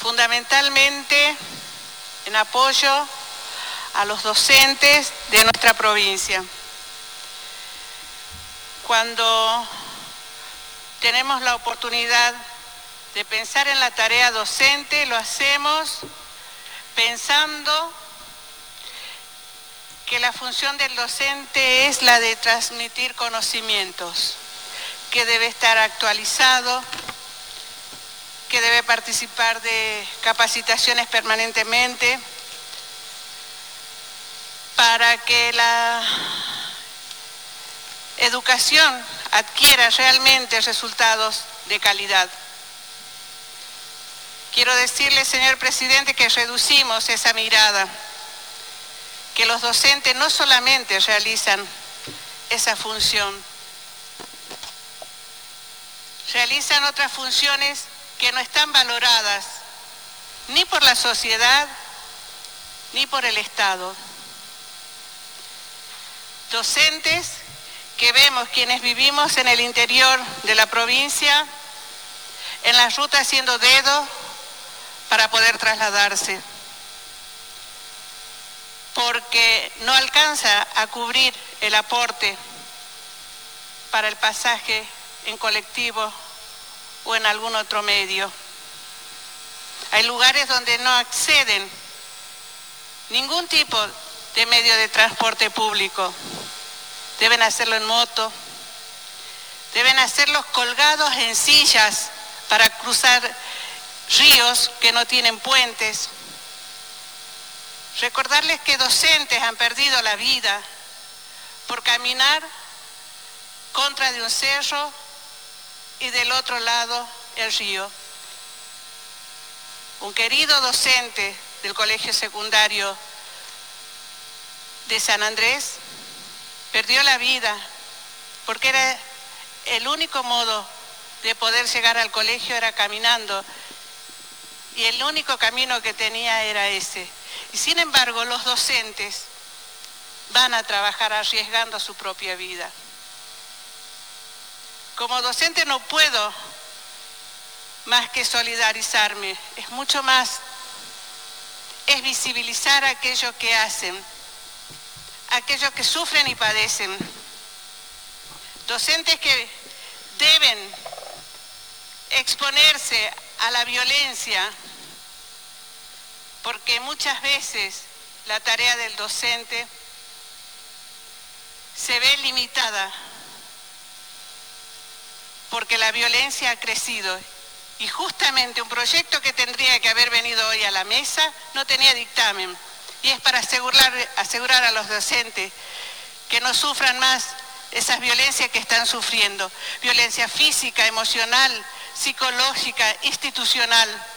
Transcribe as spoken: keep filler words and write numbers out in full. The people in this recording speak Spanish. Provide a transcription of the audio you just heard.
fundamentalmente en apoyo a los docentes de nuestra provincia. Cuando tenemos la oportunidad de pensar en la tarea docente, lo hacemos pensando que la función del docente es la de transmitir conocimientos, que debe estar actualizado, que debe participar de capacitaciones permanentemente para que la educación adquiera realmente resultados de calidad. Quiero decirle, señor presidente, que reducimos esa mirada, que los docentes no solamente realizan esa función, realizan otras funciones que no están valoradas ni por la sociedad ni por el Estado. Docentes que vemos quienes vivimos en el interior de la provincia, en las rutas haciendo dedo para poder trasladarse, porque no alcanza a cubrir el aporte para el pasaje en colectivo o en algún otro medio. Hay lugares donde no acceden ningún tipo de medio de transporte público. Deben hacerlo en moto, deben hacerlos colgados en sillas para cruzar ríos que no tienen puentes. Recordarles que docentes han perdido la vida por caminar contra de un cerro y del otro lado el río. Un querido docente del colegio secundario de San Andrés perdió la vida porque era el único modo de poder llegar al colegio era caminando y el único camino que tenía era ese. Y sin embargo, los docentes van a trabajar arriesgando su propia vida. Como docente no puedo más que solidarizarme, es mucho más, es visibilizar a aquellos que hacen, a aquellos que sufren y padecen. Docentes que deben exponerse a la violencia, porque muchas veces la tarea del docente se ve limitada porque la violencia ha crecido y justamente un proyecto que tendría que haber venido hoy a la mesa no tenía dictamen y es para asegurar, asegurar a los docentes que no sufran más esas violencias que están sufriendo, violencia física, emocional, psicológica, institucional.